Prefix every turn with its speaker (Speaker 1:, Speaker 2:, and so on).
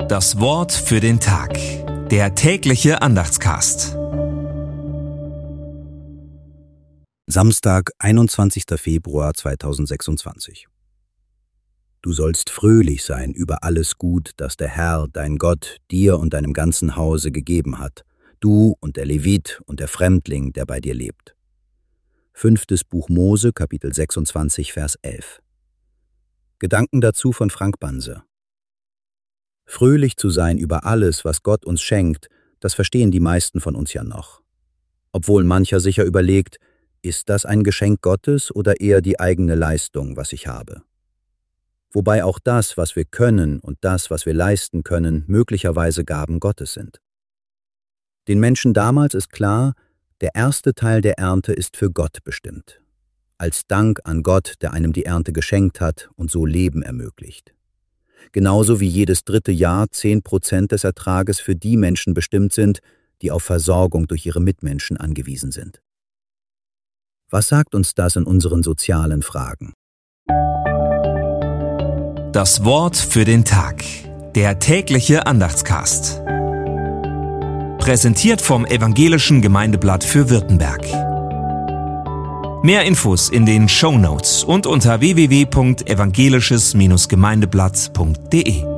Speaker 1: Das Wort für den Tag. Der tägliche Andachtscast.
Speaker 2: Samstag, 21. Februar 2026. Du sollst fröhlich sein über alles Gut, das der Herr, dein Gott, dir und deinem ganzen Hause gegeben hat, du und der Levit und der Fremdling, der bei dir lebt. 5. Buch Mose, Kapitel 26, Vers 11. Gedanken dazu von Frank Banse. Fröhlich zu sein über alles, was Gott uns schenkt, das verstehen die meisten von uns ja noch. Obwohl mancher sicher überlegt, ist das ein Geschenk Gottes oder eher die eigene Leistung, was ich habe? Wobei auch das, was wir können und das, was wir leisten können, möglicherweise Gaben Gottes sind. Den Menschen damals ist klar, der erste Teil der Ernte ist für Gott bestimmt. Als Dank an Gott, der einem die Ernte geschenkt hat und so Leben ermöglicht. Genauso wie jedes dritte Jahr 10% des Ertrages für die Menschen bestimmt sind, die auf Versorgung durch ihre Mitmenschen angewiesen sind. Was sagt uns das in unseren sozialen Fragen?
Speaker 1: Das Wort für den Tag. Der tägliche Andachtscast. Präsentiert vom Evangelischen Gemeindeblatt für Württemberg. Mehr Infos in den Shownotes und unter www.evangelisches-gemeindeblatt.de.